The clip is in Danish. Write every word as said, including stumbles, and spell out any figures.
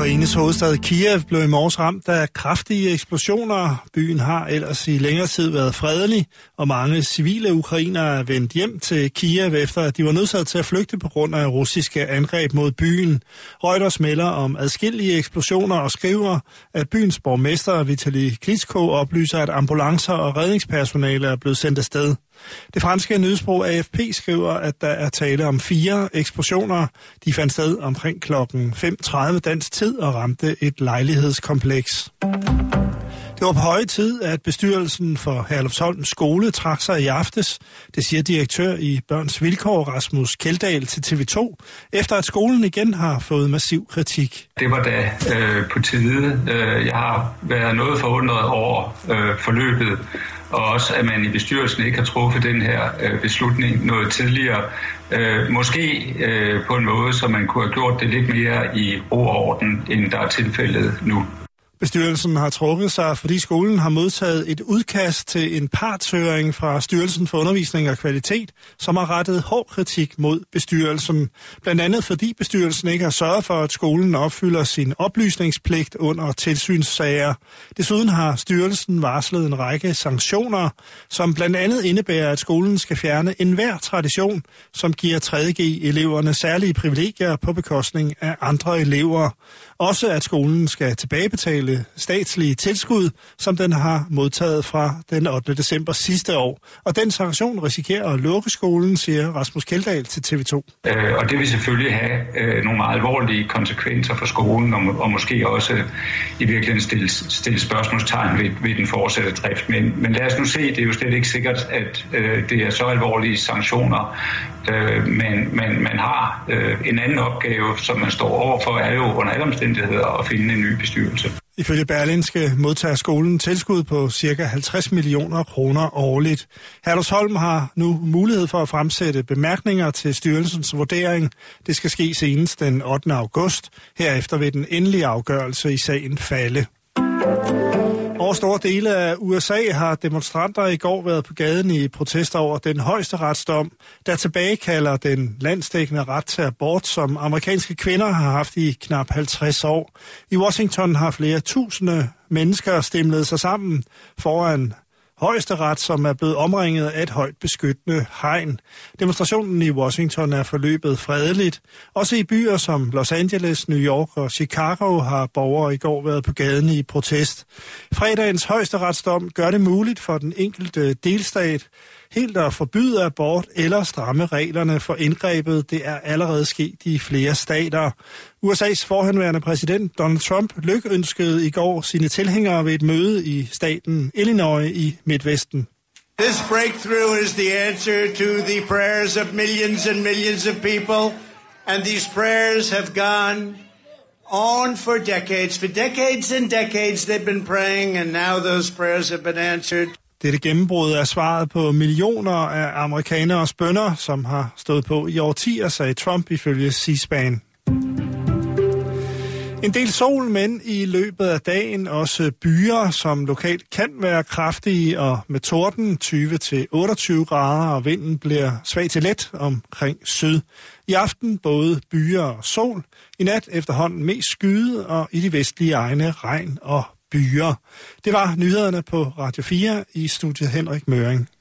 Ukraines hovedstad Kiev blev i morges ramt af kraftige eksplosioner. Byen har ellers i længere tid været fredelig, og mange civile ukrainere er vendt hjem til Kiev, efter at de var nødsaget til at flygte på grund af russiske angreb mod byen. Reuters melder om adskillige eksplosioner og skriver, at byens borgmester Vitali Klitschko oplyser, at ambulancer og redningspersonale er blevet sendt afsted. Det franske nyhedsbureau A F P skriver, at der er tale om fire eksplosioner. De fandt sted omkring klokken fem tredive dansk tid og ramte et lejlighedskompleks. Det var på høje tid, at bestyrelsen for Herlufsholm skole trak sig i aftes. Det siger direktør i Børns Vilkår Rasmus Kjeldahl til T V to, efter at skolen igen har fået massiv kritik. Det var da øh, på tide. Jeg har været noget forundret over øh, forløbet, og også at man i bestyrelsen ikke har truffet den her øh, beslutning noget tidligere. Øh, måske øh, på en måde, så man kunne have gjort det lidt mere i ro og orden, end der er tilfældet nu. Bestyrelsen har trukket sig, fordi skolen har modtaget et udkast til en partshøring fra Styrelsen for Undervisning og Kvalitet, som har rettet hård kritik mod bestyrelsen. Blandt andet fordi bestyrelsen ikke har sørget for, at skolen opfylder sin oplysningspligt under tilsynssager. Desuden har styrelsen varslet en række sanktioner, som blandt andet indebærer, at skolen skal fjerne enhver tradition, som giver tredje G-eleverne særlige privilegier på bekostning af andre elever. Også at skolen skal tilbagebetale statslige tilskud, som den har modtaget fra den ottende december sidste år. Og den sanktion risikerer at lukke skolen, siger Rasmus Kjeldahl til T V to. Øh, og det vil selvfølgelig have øh, nogle meget alvorlige konsekvenser for skolen, og, og måske også i virkeligheden stille, stille spørgsmålstegn ved, ved den fortsatte drift. Men, men lad os nu se, det er jo slet ikke sikkert, at øh, det er så alvorlige sanktioner. Øh, men, men man har øh, en anden opgave, som man står overfor, er jo under alle omstændigheder at finde en ny bestyrelse. Ifølge Berlingske modtager skolen tilskud på ca. halvtreds millioner kroner årligt. Herlufsholm har nu mulighed for at fremsætte bemærkninger til styrelsens vurdering. Det skal ske senest den ottende august. Herefter vil den endelige afgørelse i sagen falde. Over store dele af U S A har demonstranter i går været på gaden i protester over den højesteretsdom, der tilbagekalder den landsdækkende ret til abort, som amerikanske kvinder har haft i knap halvtreds år. I Washington har flere tusinde mennesker stemlet sig sammen foran Højesteret, som er blevet omringet af et højt beskyttende hegn. Demonstrationen i Washington er forløbet fredeligt. Også i byer som Los Angeles, New York og Chicago har borgere i går været på gaden i protest. Fredagens højesteretsdom gør det muligt for den enkelte delstat helt at forbyde abort eller stramme reglerne for indgrebet. Det er allerede sket i flere stater. U S A's forhenværende præsident Donald Trump lykønskede i går sine tilhængere ved et møde i staten Illinois i Midtvesten. This breakthrough is the answer to the prayers of millions and millions of people, and these prayers have gone on for decades. For decades and decades they've been praying, and now those prayers have been answered. Dette gennembrud er svaret på millioner af amerikaneres bønner, som har stået på i årtier, sagde Trump ifølge C-SPAN. En del sol, men i løbet af dagen også byer, som lokalt kan være kraftige og med torden tyve til otteogtyve grader, og vinden bliver svag til let omkring syd. I aften både byer og sol. I nat efterhånden mest skyde, og i de vestlige egne regn og byer. Det var nyhederne på Radio fire i studiet Henrik Møring.